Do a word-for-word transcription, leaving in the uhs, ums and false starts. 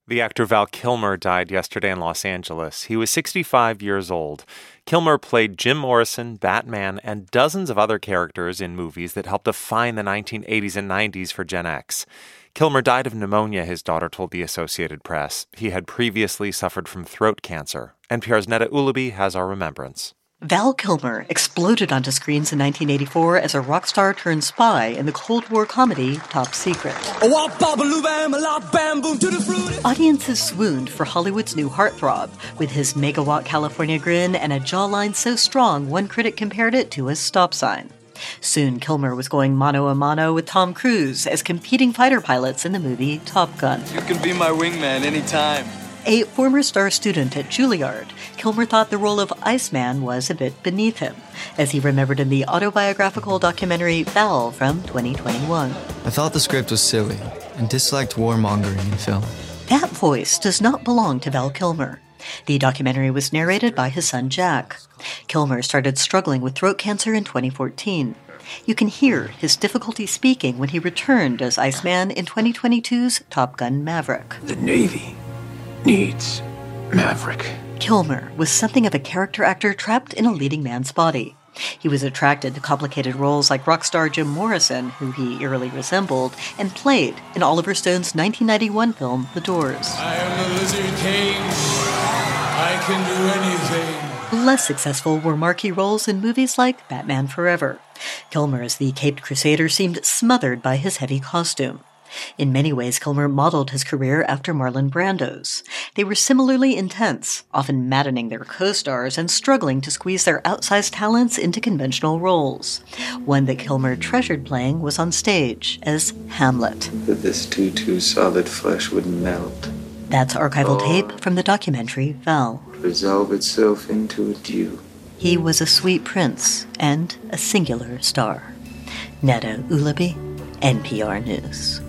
The actor Val Kilmer died yesterday in Los Angeles. He was sixty-five years old. Kilmer played Jim Morrison, Batman, and dozens of other characters in movies that helped define the nineteen eighties and nineties for Gen X. Kilmer died of pneumonia, his daughter told the Associated Press. He had previously suffered from throat cancer. N P R's Neda Ulaby has our remembrance. Val Kilmer exploded onto screens in nineteen eighty-four as a rock star turned spy in the Cold War comedy Top Secret. Audiences swooned for Hollywood's new heartthrob, with his megawatt California grin and a jawline so strong one critic compared it to a stop sign. Soon, Kilmer was going mano a mano with Tom Cruise as competing fighter pilots in the movie Top Gun. You can be my wingman anytime. A former star student at Juilliard, Kilmer thought the role of Iceman was a bit beneath him, as he remembered in the autobiographical documentary Val from twenty twenty-one. I thought the script was silly and disliked warmongering in film. That voice does not belong to Val Kilmer. The documentary was narrated by his son Jack. Kilmer started struggling with throat cancer in twenty fourteen. You can hear his difficulty speaking when he returned as Iceman in twenty twenty-two's Top Gun Maverick. The Navy needs Maverick. Kilmer was something of a character actor trapped in a leading man's body. He was attracted to complicated roles like rock star Jim Morrison, who he eerily resembled, and played in Oliver Stone's nineteen ninety-one film The Doors. I am the Lizard King. I can do anything. Less successful were marquee roles in movies like Batman Forever. Kilmer as the Caped Crusader seemed smothered by his heavy costume. In many ways, Kilmer modeled his career after Marlon Brando's. They were similarly intense, often maddening their co-stars and struggling to squeeze their outsized talents into conventional roles. One that Kilmer treasured playing was on stage as Hamlet. That this too, too solid flesh would melt. That's archival tape from the documentary Val. Resolve itself into a dew. He was a sweet prince and a singular star. Neda Ulaby, N P R News.